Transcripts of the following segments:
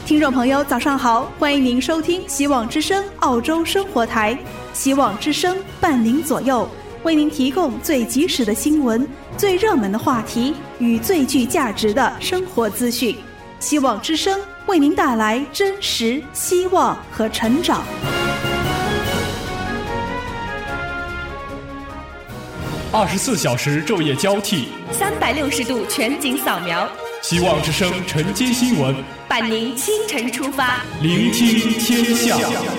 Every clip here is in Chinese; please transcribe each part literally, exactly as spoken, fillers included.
听众朋友早上好，欢迎您收听希望之声澳洲生活台。希望之声伴您左右，为您提供最及时的新闻、最热门的话题与最具价值的生活资讯。希望之声为您带来真实、希望和成长。 二十四小时昼夜交替， 三百六十度全景扫描。 希望之声晨间新闻， 伴您清晨出发， 聆听天下。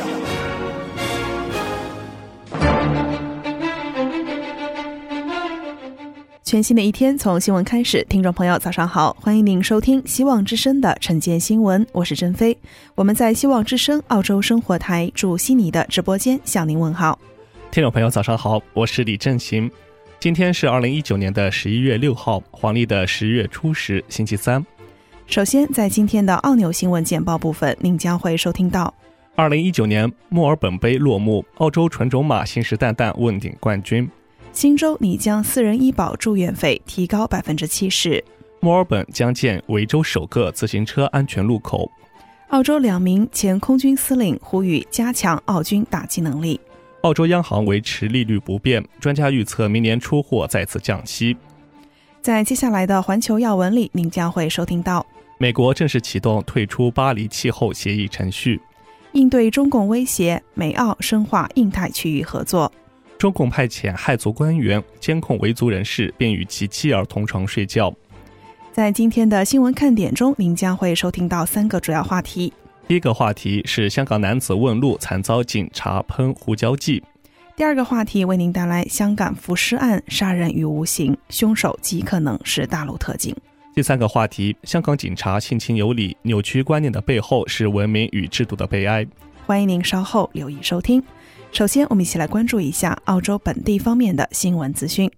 全新的一天从新闻开始，听众朋友早上好，欢迎您收听希望之声的晨间新闻，我是珍飞。我们在希望之声澳洲生活台驻悉尼的直播间向您问好。 听众朋友早上好，我是李正行。今天是二零一九年的十一月六号，黄历的十月初十，星期三。 首先，在今天的澳纽新闻简报部分，您将会收听到： 二零一九年墨尔本杯落幕，澳洲纯种马信誓旦旦问鼎冠军； 新州拟将私人医保住院费提高百分之七十； 墨尔本将建维州首个自行车安全路口； 澳洲两名前空军司令呼吁加强澳军打击能力。 澳洲央行维持利率不变，专家预测明年出货再次降息。 在接下来的环球要闻里，您将会收听到： 美国正式启动退出巴黎气候协议程序； 应对中共威胁，美澳深化印太区域合作； 中共派遣汉族官员监控维族人士，并与其妻儿同床睡觉。 在今天的新闻看点中，您将会收听到三个主要话题。 第一个话题是香港男子问路惨遭警察喷胡椒剂。 第二个话题为您带来香港浮尸案，杀人于无形，凶手极可能是大陆特警。 第三个话题，香港警察性情有理，扭曲观念的背后是文明与制度的悲哀。 欢迎您稍后留意收听。首先，我们一起来关注一下澳洲本地方面的新闻资讯。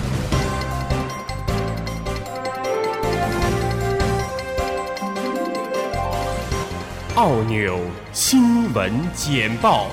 澳纽新闻简报。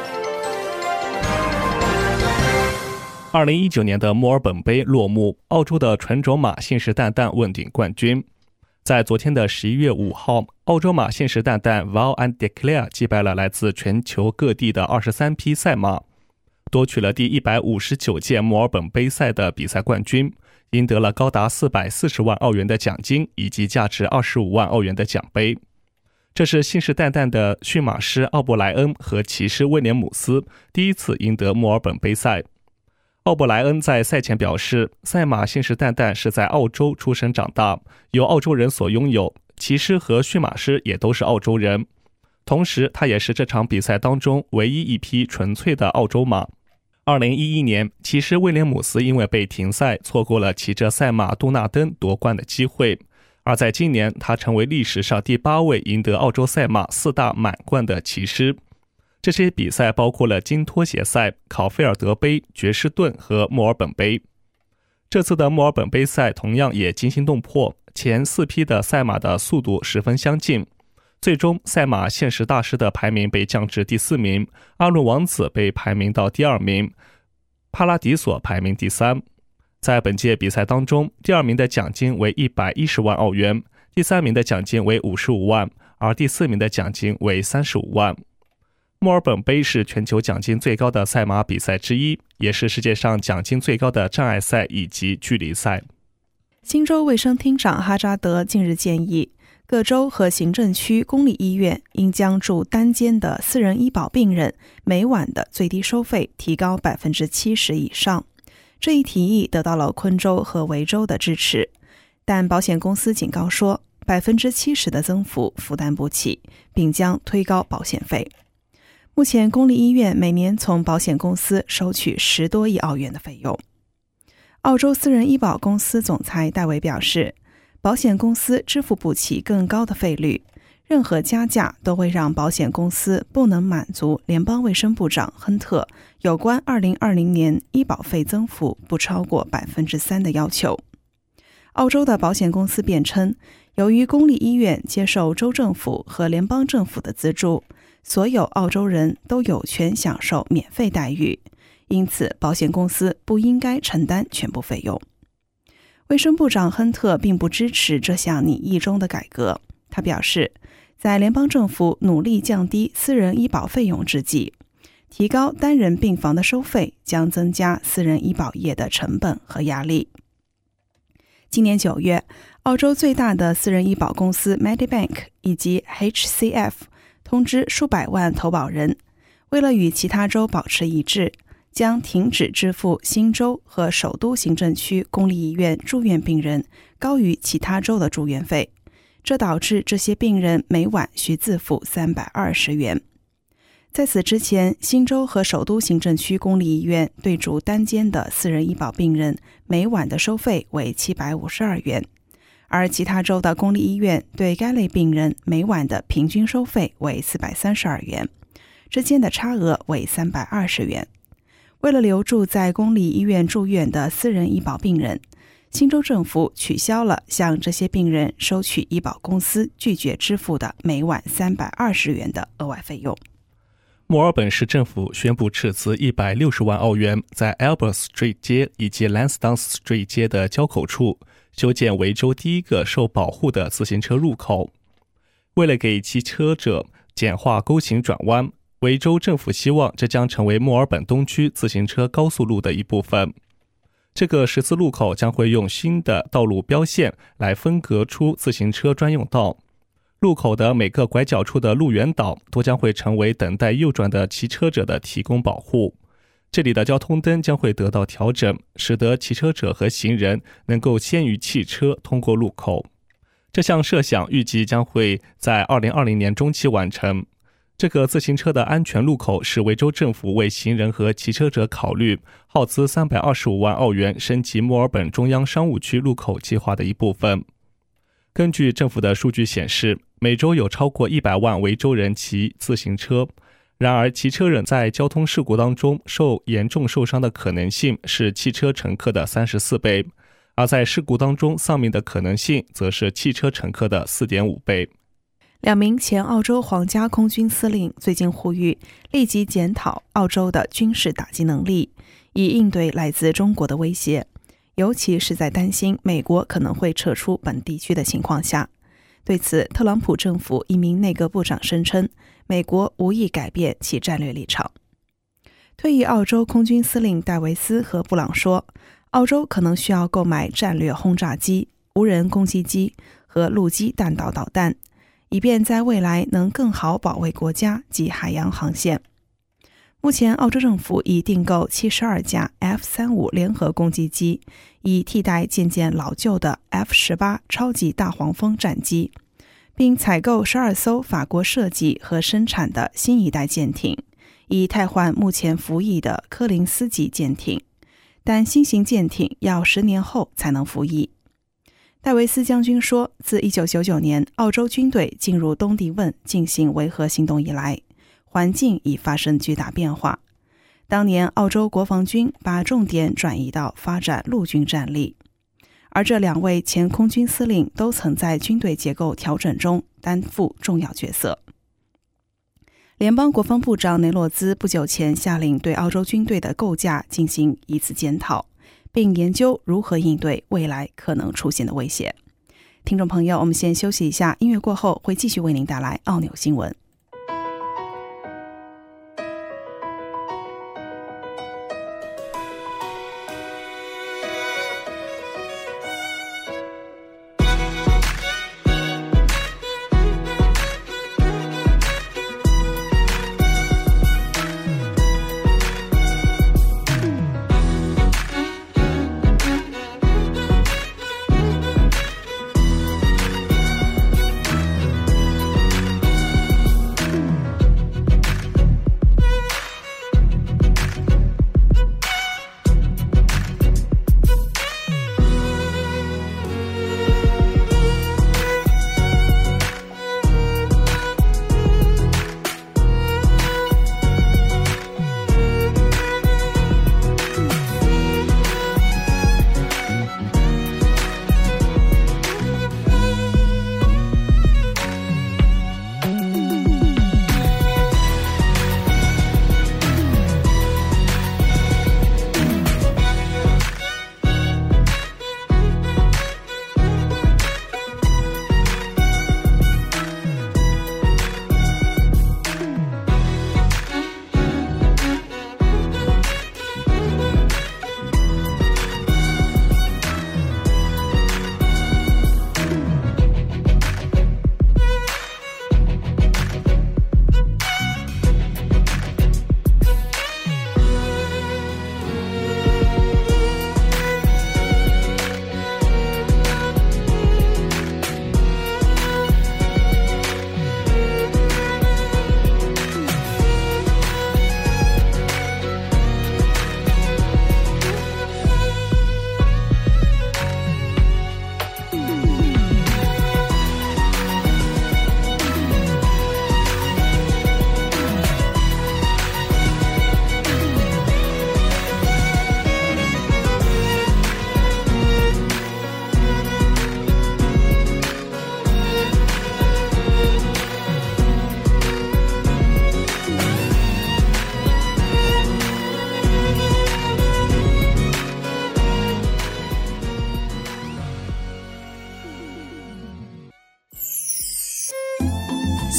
二零一九年的墨尔本杯落幕，澳洲的纯种马信誓旦旦问鼎冠军。在昨天的十一月五号，澳洲马信誓旦旦 Vow and Declare 击败了来自全球各地的二十三匹赛马，夺取了第一百五十九届墨尔本杯赛的比赛冠军，赢得了高达四百四十万澳元的奖金以及价值二十五万澳元的奖杯。这是信誓旦旦的驯马师奥布莱恩和骑师威廉姆斯第一次赢得墨尔本杯赛。奥布莱恩在赛前表示，赛马信誓旦旦是在澳洲出生长大，由澳洲人所拥有，骑师和驯马师也都是澳洲人。同时，他也是这场比赛当中唯一一匹纯粹的澳洲马。二零一一年，骑师威廉姆斯因为被停赛，错过了骑着赛马杜纳登夺冠的机会。而在今年，他成为历史上第八位赢得澳洲赛马四大满贯的骑师。这些比赛包括了金拖鞋赛、考菲尔德杯、爵士顿和墨尔本杯。这次的墨尔本杯赛同样也惊心动魄，前四匹的赛马的速度十分相近。最终，赛马现实大师的排名被降至第四名，阿伦王子被排名到第二名，帕拉迪索排名第三。在本届比赛当中，第二名的奖金为一百一十万澳元，第三名的奖金为五十五万，而第四名的奖金为三十五万。墨尔本杯是全球奖金最高的赛马比赛之一，也是世界上奖金最高的障碍赛以及距离赛。 新州卫生厅长哈扎德近日建议，各州和行政区公立医院应将住单间的私人医保病人每晚的最低收费提高百分之七十以上。这一提议得到了昆州和维州的支持，但保险公司警告说，百分之七十的增幅负担不起，并将推高保险费。目前，公立医院每年从保险公司收取十多亿澳元的费用。澳洲私人医保公司总裁戴维表示，保险公司支付不起更高的费率，任何加价都会让保险公司不能满足联邦卫生部长亨特有关二零二零年医保费增幅不超过百分之三的要求。澳洲的保险公司辩称，由于公立医院接受州政府和联邦政府的资助，所有澳洲人都有权享受免费待遇，因此保险公司不应该承担全部费用。卫生部长亨特并不支持这项拟议中的改革，他表示， 在联邦政府努力降低私人医保费用之际，提高单人病房的收费将增加私人医保业的成本和压力。今年九月，澳洲最大的私人医保公司 Medibank 以及 H C F 通知数百万投保人，为了与其他州保持一致，将停止支付新州和首都行政区公立医院住院病人高于其他州的住院费，这导致这些病人每晚需自付三百二十元。在此之前，新州和首都行政区公立医院对主单间的私人医保病人每晚的收费为七百五十二元，而其他州的公立医院对该类病人每晚的平均收费为四百三十二元，之间的差额为三百二十元。为了留住在公立医院住院的私人医保病人，新州政府取消了向这些病人收取医保公司拒绝支付的每晚三百二十元的额外费用。 墨尔本市政府宣布斥资一百六十万澳元，在 Albert Street 街以及 Lansdowne Street 街的交口处修建维州第一个受保护的自行车入口。为了给骑车者简化沟行转弯，维州政府希望这将成为墨尔本东区自行车高速路的一部分。这个十字路口将会用新的道路标线来分隔出自行车专用道。路口的每个拐角处的路缘岛都将会成为等待右转的骑车者的提供保护。这里的交通灯将会得到调整，使得骑车者和行人能够先于汽车通过路口。这项设想预计将会在二零二零年中期完成。这个自行车的安全路口是维州政府为行人和骑车者考虑，耗资三百二十五万澳元升级墨尔本中央商务区路口计划的一部分。根据政府的数据显示，每周有超过一百万维州人骑自行车，然而骑车人在交通事故当中受严重受伤的可能性是汽车乘客的三十四倍，而在事故当中丧命的可能性则是汽车乘客的 四点五倍。 两名前澳洲皇家空军司令最近呼吁立即检讨澳洲的军事打击能力，以应对来自中国的威胁，尤其是在担心美国可能会撤出本地区的情况下。对此，特朗普政府一名内阁部长声称，美国无意改变其战略立场。退役澳洲空军司令戴维斯和布朗说，澳洲可能需要购买战略轰炸机、无人攻击机和陆基弹道导弹，以便在未来能更好保卫国家及海洋航线。目前，澳洲政府已订购七十二架 F 三十五 联合攻击机，以替代渐渐老旧的 F 十八 超级大黄蜂战机，并采购十二艘法国设计和生产的新一代舰艇，以替换目前服役的柯林斯级舰艇，但新型舰艇要十年后才能服役。戴维斯将军说，自一九九九年澳洲军队进入东帝汶进行维和行动以来，环境已发生巨大变化。当年澳洲国防军把重点转移到发展陆军战力，而这两位前空军司令都曾在军队结构调整中担负重要角色。联邦国防部长雷诺兹不久前下令对澳洲军队的构架进行一次检讨，并研究如何应对未来可能出现的威胁。听众朋友，我们先休息一下，音乐过后会继续为您带来澳纽新闻。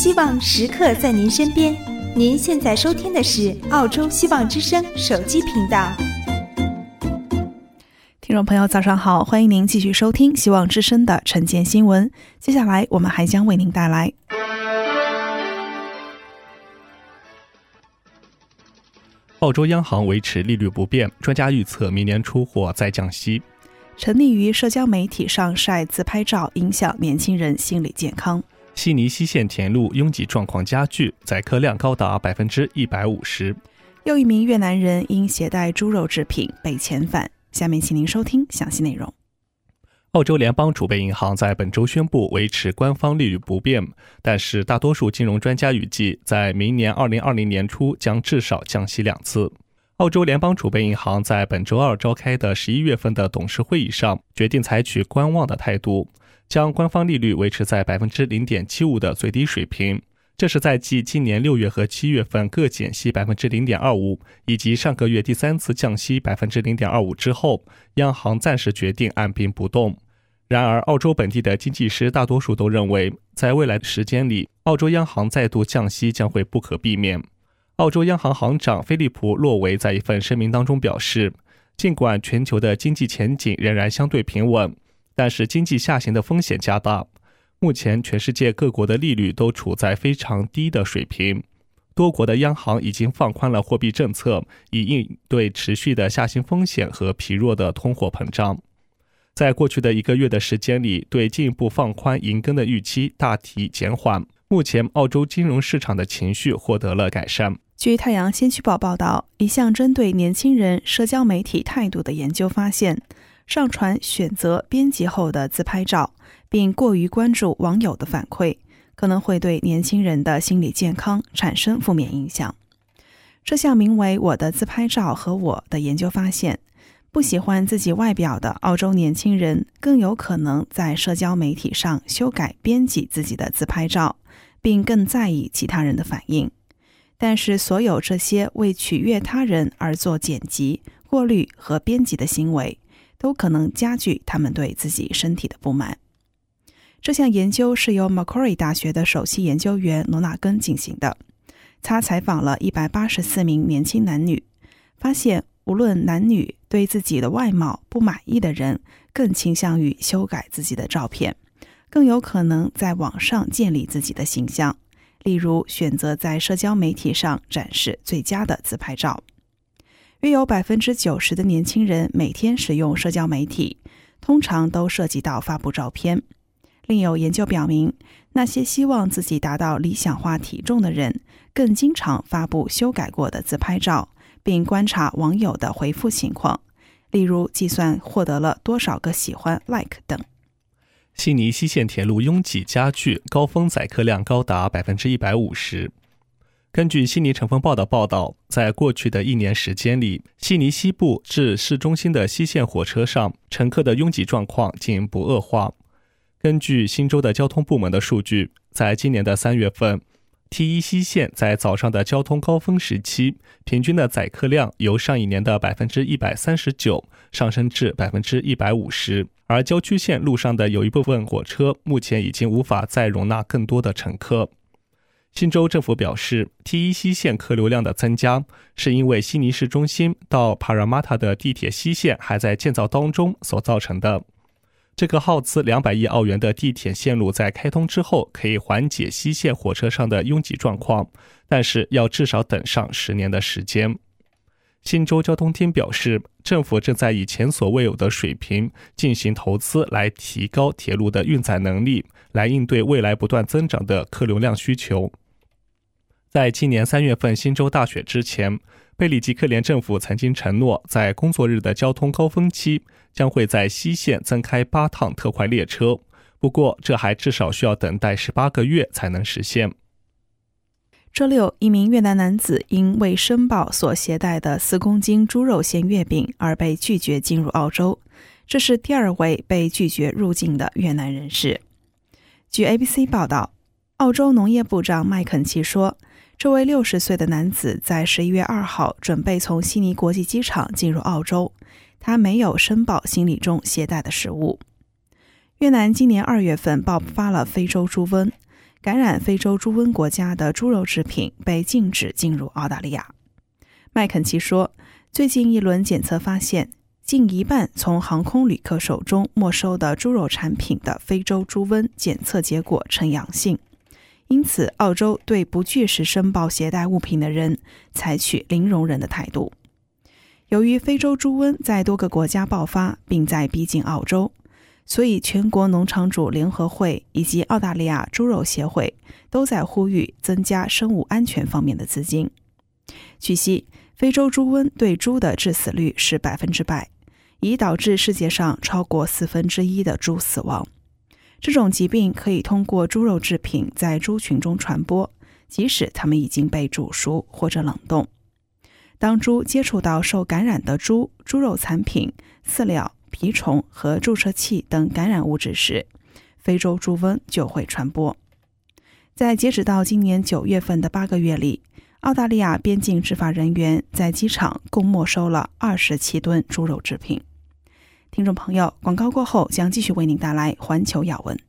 希望时刻在您身边。您现在收听的是澳洲希望之声手机频道。 听众朋友早上好，欢迎您继续收听希望之声的晨间新闻。接下来我们还将为您带来澳洲央行维持利率不变，专家预测明年初或再降息。 沉溺于社交媒体上晒自拍照影响年轻人心理健康。 悉尼西线铁路拥挤状况加剧，载客量高达百分之一百五十。 又一名越南人因携带猪肉制品被遣返。下面请您收听详细内容。 澳洲联邦储备银行在本周宣布维持官方利率不变，但是大多数金融专家预计，在明年二零二零年初将至少降息两次。澳洲联邦储备银行在本周二召开的十一月份的董事会议上，决定采取观望的态度，将官方利率维持在 百分之零点七五 的最低水平。这是在继今年六月和七月份各减息 百分之零点二五， 以及上个月第三次降息 百分之零点二五 之后，央行暂时决定按兵不动。然而，澳洲本地的经济师大多数都认为，在未来的时间里，澳洲央行再度降息将会不可避免。澳洲央行行长菲利普·洛维在一份声明当中表示，尽管全球的经济前景仍然相对平稳，但是经济下行的风险加大。目前全世界各国的利率都处在非常低的水平，多国的央行已经放宽了货币政策，以应对持续的下行风险和疲弱的通货膨胀。在过去的一个月的时间里，对进一步放宽银根的预期大体减缓。目前澳洲金融市场的情绪获得了改善。 据太阳先驱报报道，一项针对年轻人社交媒体态度的研究发现，上传选择编辑后的自拍照，并过于关注网友的反馈，可能会对年轻人的心理健康产生负面影响。这项名为《我的自拍照和我》的研究发现，不喜欢自己外表的澳洲年轻人更有可能在社交媒体上修改编辑自己的自拍照，并更在意其他人的反应。但是所有这些为取悦他人而做剪辑、过滤和编辑的行为，都可能加剧他们对自己身体的不满。这项研究是由 Macquarie 大学的首席研究员罗纳根进行的。他采访了一百八十四名年轻男女，发现无论男女，对自己的外貌不满意的人更倾向于修改自己的照片，更有可能在网上建立自己的形象，例如选择在社交媒体上展示最佳的自拍照。约有 百分之九十 的年轻人每天使用社交媒体，通常都涉及到发布照片。另有研究表明，那些希望自己达到理想化体重的人更经常发布修改过的自拍照，并观察网友的回复情况，例如计算获得了多少个喜欢 like 等。 悉尼西线铁路拥挤加剧，高峰载客量高达 百分之一百五十。根据悉尼晨风报的报道，在过去的一年时间里，悉尼西部至市中心的西线火车上，乘客的拥挤状况进一步恶化。根据新州的交通部门的数据，在今年的三月份， T 一 西线在早上的交通高峰时期，平均的载客量由上一年的 百分之一百三十九 上升至 百分之一百五十， 而郊区线路上的有一部分火车目前已经无法再容纳更多的乘客。新州政府表示， T 一 西线客流量的增加是因为悉尼市中心到帕拉马塔的地铁西线还在建造当中所造成的。这个耗资两百亿澳元的地铁线路在开通之后，可以缓解西线火车上的拥挤状况，但是要至少等上十年的时间。新州交通厅表示，政府正在以前所未有的水平进行投资，来提高铁路的运载能力，来应对未来不断增长的客流量需求。在今年三月份新州大选之前，贝里吉克联政府曾经承诺，在工作日的交通高峰期将会在西线增开八趟特快列车，不过这还至少需要等待十八个月才能实现。 周六，一名越南男子因未申报所携带的四公斤猪肉馅月饼而被拒绝进入澳洲，这是第二位被拒绝入境的越南人士。据 A B C 报道，澳洲农业部长麦肯齐说，这位六十岁的男子在十一月二号准备从悉尼国际机场进入澳洲，他没有申报行李中携带的食物。越南今年二月份爆发了非洲猪瘟， 感染非洲猪瘟国家的猪肉制品被禁止进入澳大利亚。麦肯齐说，最近一轮检测发现，近一半从航空旅客手中没收的猪肉产品的非洲猪瘟检测结果呈阳性，因此澳洲对不据实申报携带物品的人采取零容忍的态度。由于非洲猪瘟在多个国家爆发并在逼近澳洲，所以全国农场主联合会以及澳大利亚猪肉协会都在呼吁增加生物安全方面的资金。据悉，非洲猪瘟对猪的致死率是百分之百，已导致世界上超过四分之一的猪死亡。这种疾病可以通过猪肉制品在猪群中传播，即使它们已经被煮熟或者冷冻。当猪接触到受感染的猪、猪肉产品、饲料、蜱虫和注射器等感染物质时，非洲猪瘟就会传播。在截止到今年九月份的八个月里，澳大利亚边境执法人员在机场共没收了二十七吨猪肉制品。听众朋友，广告过后将继续为您带来环球要闻。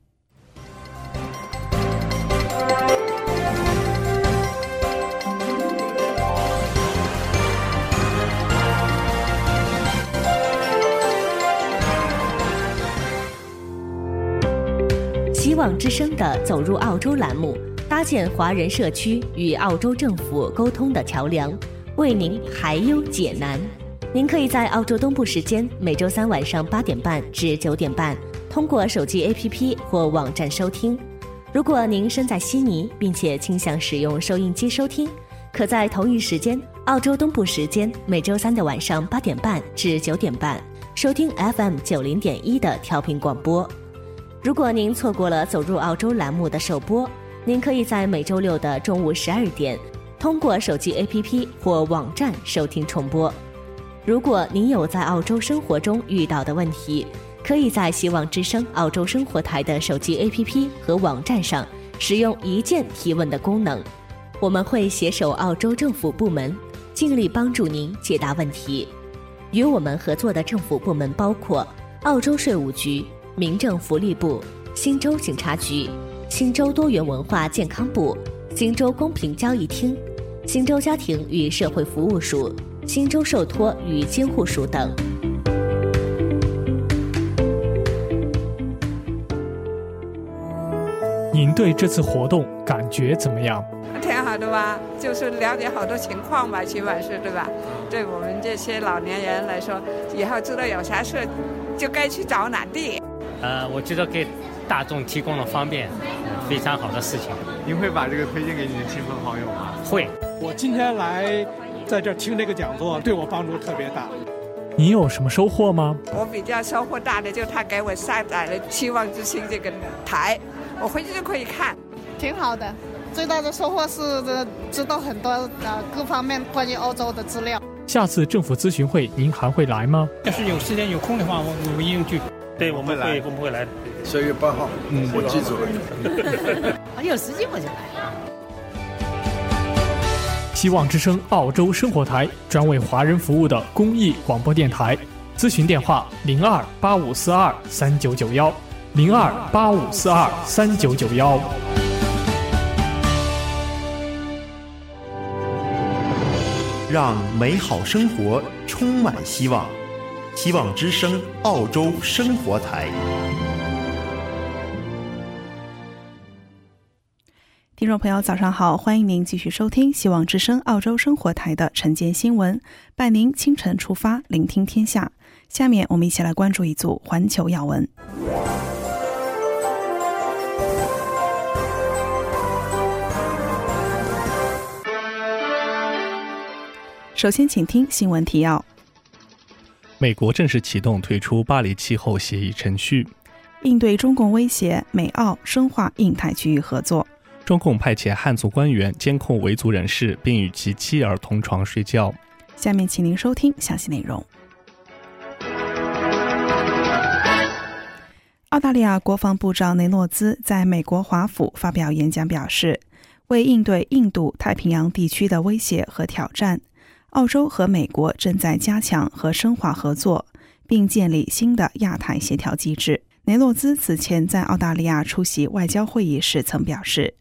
希望之声的走入澳洲栏目，搭建华人社区与澳洲政府沟通的桥梁，为您排忧解难。您可以在澳洲东部时间每周三晚上八点半至九点半，通过手机 A P P 或网站收听。如果您身在悉尼，并且倾向使用收音机收听，可在同一时间，澳洲东部时间每周三的晚上八点半至九点半，收听 F M 九零点一的调频广播。如果您错过了走入澳洲栏目的首播，您可以在每周六的中午十二点，通过手机 A P P 或网站收听重播。如果您有在澳洲生活中遇到的问题，可以在希望之声澳洲生活台的手机 A P P 和网站上使用一键提问的功能，我们会携手澳洲政府部门，尽力帮助您解答问题。与我们合作的政府部门包括澳洲税务局、民政福利部、新州警察局、新州多元文化健康部、新州公平交易厅、新州家庭与社会服务署、新州受托与监护署等。 您对这次活动感觉怎么样？ 挺好的吧，就是了解好多情况吧，起码是对吧？对我们这些老年人来说，以后知道有啥事就该去找哪地。 呃，我觉得给大众提供了方便，非常好的事情。 您会把这个推荐给你的亲朋好友吗？ 会。 我今天来在这儿听这个讲座，对我帮助特别大。 你有什么收获吗？ 我比较收获大的就是他给我下载了希望之星这个台，我回去就可以看。 挺好的，最大的收获是知道很多呃各方面关于欧洲的资料。 下次政府咨询会您还会来吗？ 要是有时间有空的话，我我一定去。 对，我们会，我们会来。 十月八号，嗯，我记住了。 有时间我就来。 希望之声澳洲生活台，专为华人服务的公益广播电台。咨询电话零二八五四二三九九幺，零二八五四二三九九幺。 让美好生活充满希望。希望之声澳洲生活台。 听众朋友早上好，欢迎您继续收听希望之声澳洲生活台的晨间新闻，伴您清晨出发，聆听天下。下面我们一起来关注一组环球要闻。首先请听新闻提要。 美国正式启动退出巴黎气候协议程序。 应对中共威胁，美澳深化印太区域合作。 中共派遣汉族官员监控维族人士，并与其妻儿同床睡觉。 下面请您收听详细内容。澳大利亚国防部长雷诺兹在美国华府发表演讲表示，为应对印度太平洋地区的威胁和挑战，澳洲和美国正在加强和深化合作，并建立新的亚太协调机制。雷诺兹此前在澳大利亚出席外交会议时曾表示，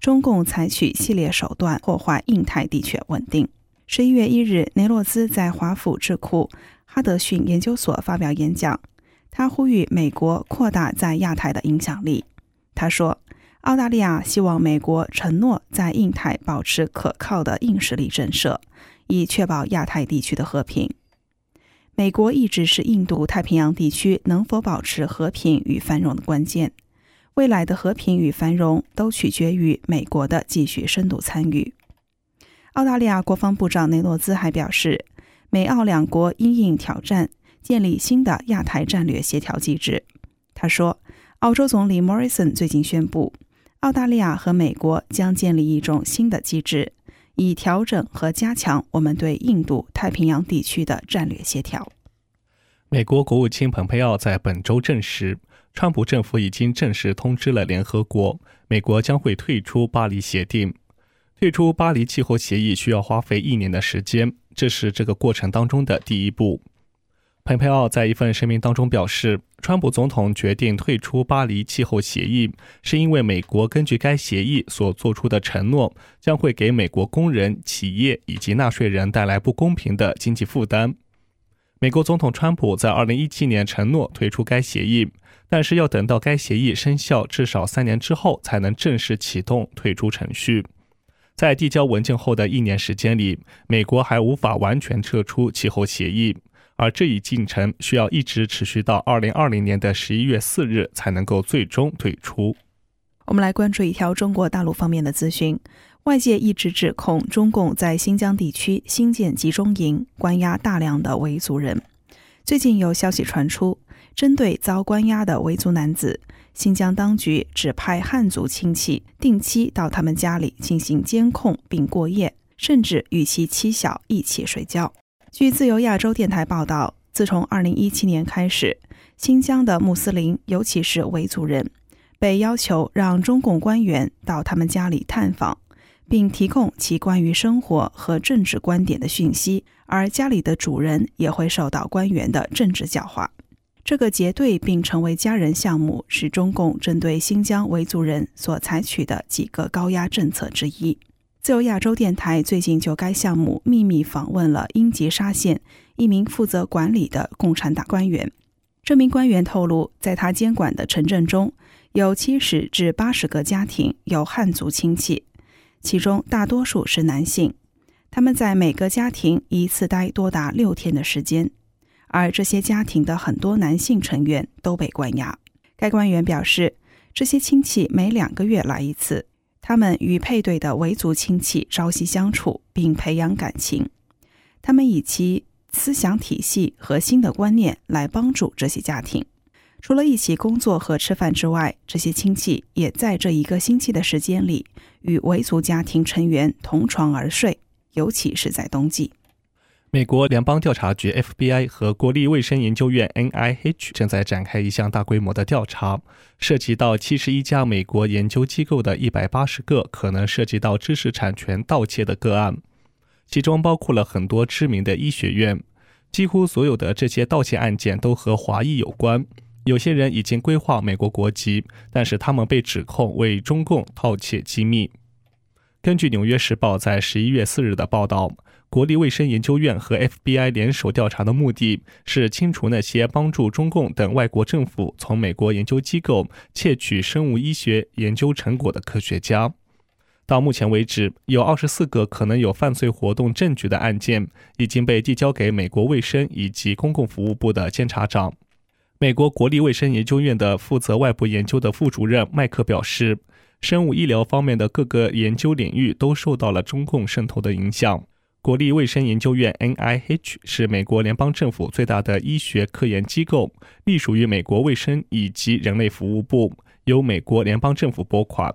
中共采取系列手段破坏印太地区稳定。十一月一日，雷诺兹在华府智库哈德逊研究所发表演讲，他呼吁美国扩大在亚太的影响力。他说，澳大利亚希望美国承诺在印太保持可靠的硬实力震慑，以确保亚太地区的和平。美国一直是印度太平洋地区能否保持和平与繁荣的关键，未来的和平与繁荣都取决于美国的继续深度参与。澳大利亚国防部长雷诺兹还表示，美澳两国因应挑战，建立新的亚太战略协调机制。他说，澳洲总理 Morrison 最近宣布，澳大利亚和美国将建立一种新的机制，以调整和加强我们对印度太平洋地区的战略协调。 美国国务卿蓬佩奥在本周证实，川普政府已经正式通知了联合国，美国将会退出巴黎协定。退出巴黎气候协议需要花费一年的时间，这是这个过程当中的第一步。蓬佩奥在一份声明当中表示，川普总统决定退出巴黎气候协议，是因为美国根据该协议所做出的承诺，将会给美国工人、企业以及纳税人带来不公平的经济负担。美国总统川普在二零一七年承诺退出该协议，但是要等到该协议生效至少三年之后，才能正式启动退出程序。在递交文件后的一年时间里，美国还无法完全撤出气候协议，而这一进程需要一直持续到二零二零年的十一月四日才能够最终退出。 我们来关注一条中国大陆方面的资讯。外界一直指控中共在新疆地区新建集中营，关押大量的维族人。最近有消息传出，针对遭关押的维族男子，新疆当局指派汉族亲戚定期到他们家里进行监控并过夜，甚至与其妻小一起睡觉。据自由亚洲电台报道，自从二零一七年开始，新疆的穆斯林，尤其是维族人，被要求让中共官员到他们家里探访，并提供其关于生活和政治观点的讯息，而家里的主人也会受到官员的政治教化。这个结对并成为家人项目是中共针对新疆维族人所采取的几个高压政策之一。自由亚洲电台最近就该项目秘密访问了英吉沙县一名负责管理的共产党官员。这名官员透露，在他监管的城镇中，有七十至八十个家庭有汉族亲戚，其中大多数是男性，他们在每个家庭一次待多达六天的时间，而这些家庭的很多男性成员都被关押。该官员表示，这些亲戚每两个月来一次，他们与配对的维族亲戚朝夕相处，并培养感情。他们以其思想体系和新的观念来帮助这些家庭。除了一起工作和吃饭之外，这些亲戚也在这一个星期的时间里与维族家庭成员同床而睡，尤其是在冬季。 美国联邦调查局 F B I 和国立卫生研究院 N I H 正在展开一项大规模的调查，涉及到七十一家美国研究机构的一百八十个可能涉及到知识产权盗窃的个案，其中包括了很多知名的医学院。几乎所有的这些盗窃案件都和华裔有关，有些人已经规划美国国籍，但是他们被指控为中共盗窃机密。根据《纽约时报》在十一月四日的报道，国立卫生研究院和 F B I 联手调查的目的是清除那些帮助中共等外国政府从美国研究机构窃取生物医学研究成果的科学家。到目前为止，有二十四个可能有犯罪活动证据的案件已经被递交给美国卫生以及公共服务部的监察长。美国国立卫生研究院的负责外部研究的副主任麦克表示，生物医疗方面的各个研究领域都受到了中共渗透的影响。国立卫生研究院 N I H 是美国联邦政府最大的医学科研机构，隶属于美国卫生以及人类服务部，由美国联邦政府拨款。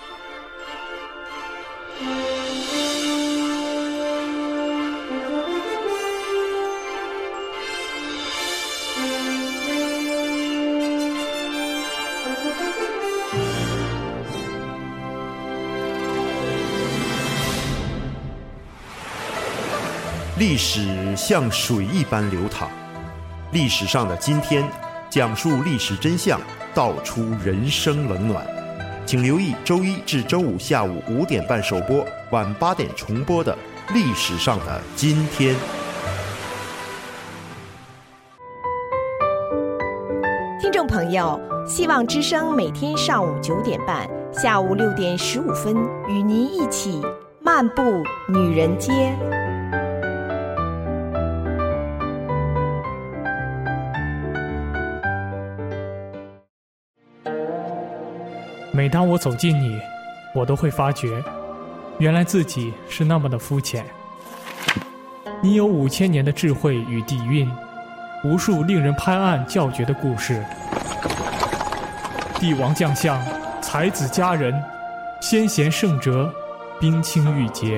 历史像水一般流淌，历史上的今天，讲述历史真相，道出人生冷暖。 请留意周一至周五下午五点半首播、晚八点重播的《历史上的今天》。 听众朋友，希望之声每天上午九点半、下午六点十五分与您一起漫步女人街。 每当我走近你，我都会发觉，原来自己是那么的肤浅。你有五千年的智慧与底蕴，无数令人拍案叫绝的故事。帝王将相，才子佳人，先贤圣哲，冰清玉洁。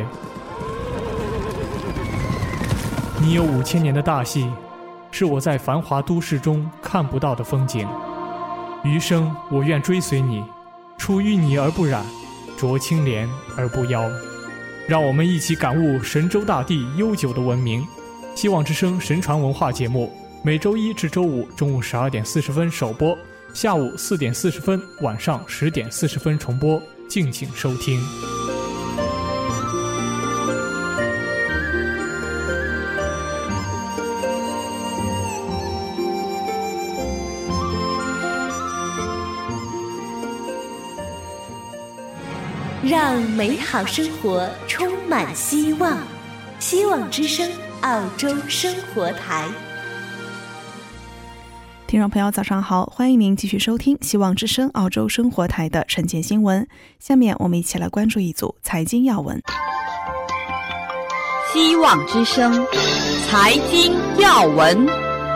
你有五千年的大戏，是我在繁华都市中看不到的风景。余生我愿追随你，出淤泥而不染，濯清涟而不妖。让我们一起感悟神州大地悠久的文明。希望之声神传文化节目，每周一至周五中午十二点四十分首播，下午四点四十分、晚上十点四十分重播，敬请收听。 让美好生活充满希望。希望之声澳洲生活台。 听众朋友早上好，欢迎您继续收听希望之声澳洲生活台的晨间新闻。下面我们一起来关注一组财经要闻。 希望之声财经要闻。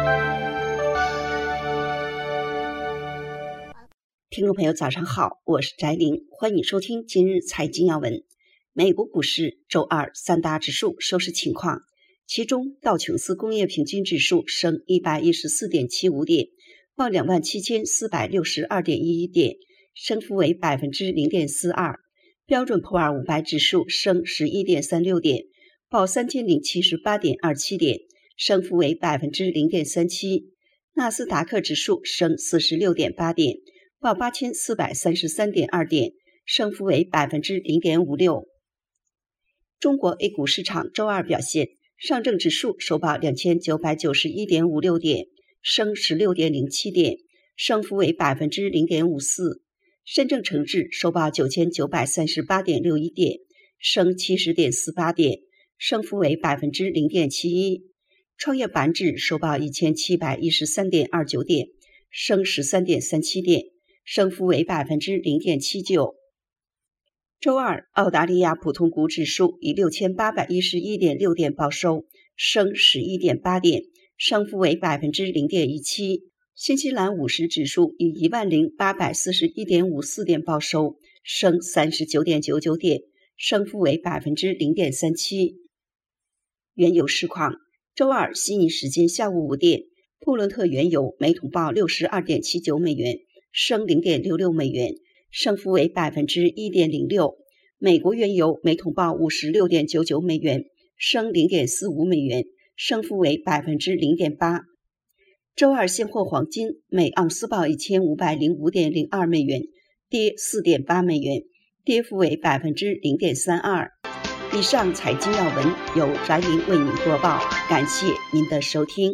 听众朋友早上好，我是翟玲，欢迎收听今日财经要闻。美国股市周二三大指数收市情况，其中道琼斯工业平均指数升 一百一十四点七五 点，报 两万七千四百六十二点一一 点，升幅为 百分之零点四二。 标准普尔五百指数升 十一点三六 点，报 三千零七十八点二七 点，升幅为 百分之零点三七。 纳斯达克指数升 四十六点八 点，报 八千四百三十三点二 点，升幅为 百分之零点五六。 中国 A 股市场周二表现，上证指数收报 两千九百九十一点五六 点，升 十六点零七 点，升幅为 百分之零点五四。 深证成指收报 九千九百三十八点六一 点，升 七十点四八 点，升幅为 百分之零点七一。 创业板指收报 一千七百一十三点二九 点，升 十三点三七 点，升幅为 百分之零点七九。 周二，澳大利亚普通股指数以 六千八百一十一点六 点报收，升 十一点八 点，升幅为 百分之零点一七。 新西兰五十指数以 一万零八百四十一点五四 点报收，升 三十九点九九 点，升幅为 百分之零点三七。 原油市况，周二悉尼时间下午五点，布伦特原油每桶报 六十二点七九美元，升 零点六六美元，升幅为 百分之一点零六。 美国原油每桶报 五十六点九九美元，升 零点四五美元，升幅为 百分之零点八。 周二现货黄金每盎司报 一千五百零五点零二美元，跌 四点八美元，跌幅为 百分之零点三二。 以上财经要闻由翟玲为您播报，感谢您的收听。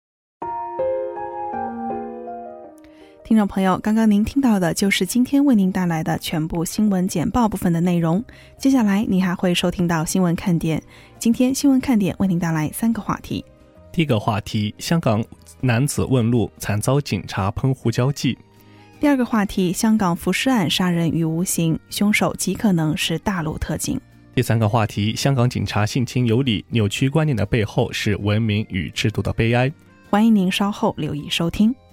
听众朋友，刚刚您听到的就是今天为您带来的全部新闻简报部分的内容。接下来您还会收听到新闻看点。今天新闻看点为您带来三个话题。 第一个话题，香港男子问路惨遭警察喷胡椒剂。 第二个话题，香港浮尸案杀人于无形，凶手极可能是大陆特警。 第三个话题，香港警察性情有理，扭曲观念的背后是文明与制度的悲哀。 欢迎您稍后留意收听。